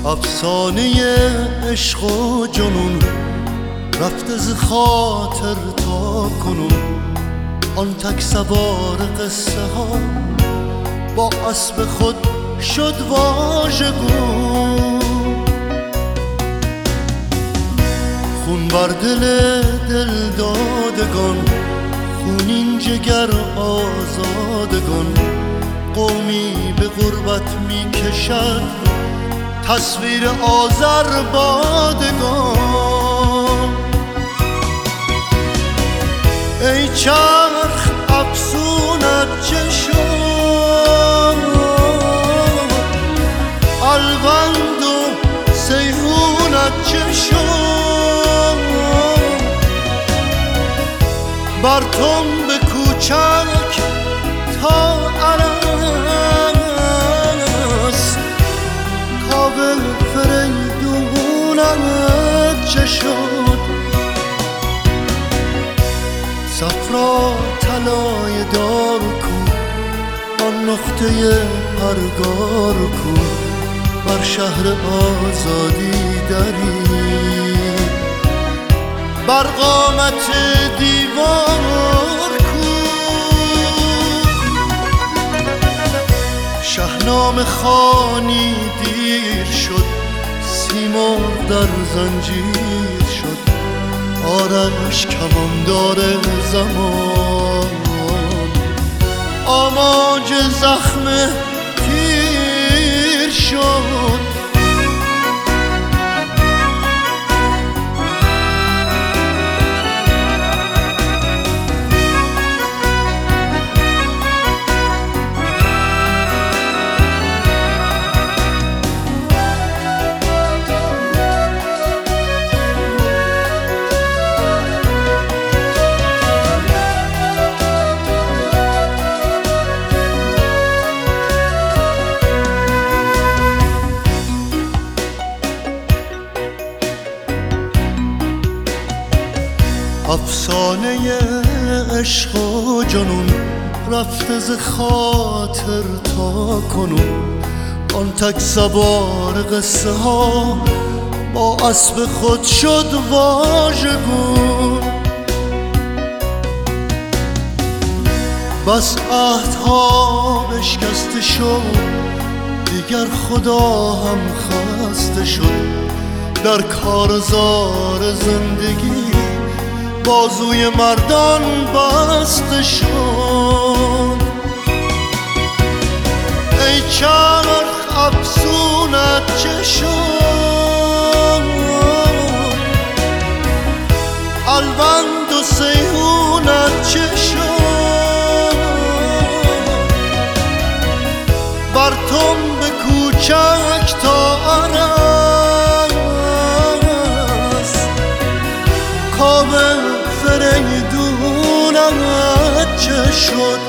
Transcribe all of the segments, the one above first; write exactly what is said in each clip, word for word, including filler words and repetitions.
افسانه عشق و جنون رفته ز خاطر تا کنون. آن تک سوار قصه ها با اسب خود شد واژگون. خون بر دل دل دادگان، خونین جگر آزادگان. قومی به غربت می کشد تصویر آذربادگان. ای چرخ افسونت چه شد، الوند و سیحونت چه شد. بر تنب کوچک تا عرس، کابل فریدونت چه شد. صفرا طلای دار کو، آن نقطه پرگار کو. بر شهر آزادی دری، بر قامت دیوار کو. شاهنامه خوانی دیر شد، سیمرغ در زنجیر شد. آرش کماندار زمان، آماج زخم تیر شد. افسانه عشق و جنون رفته ز خاطر تا کنون. آن تک سوار قصه ها با اسب خود شد واژگون. بس عهدها بشکسته شد، دیگر خدا هم خسته شد. در کارزار زندگی بازوی مردان بسته شد. ای چرخ افسونت چه شد، الوند و سیحونت چه شد. بر تنب کوچک تا عرس، کابل فریدونت چه شد.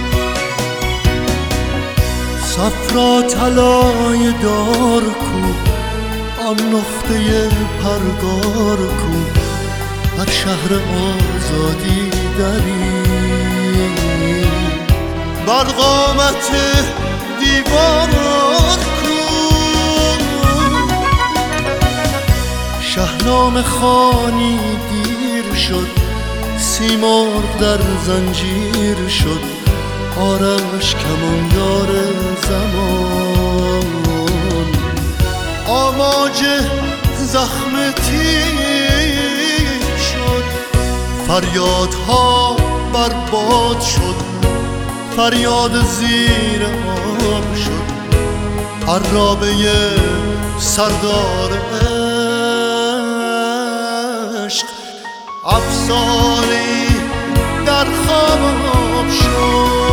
صفرا طلای دار کو، آن نقطه پرگار کو. بر شهر آزادی دری، بر قامت دیوار کو. شاهنامه خوانی دیر شد، سیمرغ در زنجیر شد. آرش کماندار زمان، آماج زخم تیر شد. فریادها برباد شد، فریاد زیر آب شد. عرابه سردار عشق افسانه‌ای در خواب شد.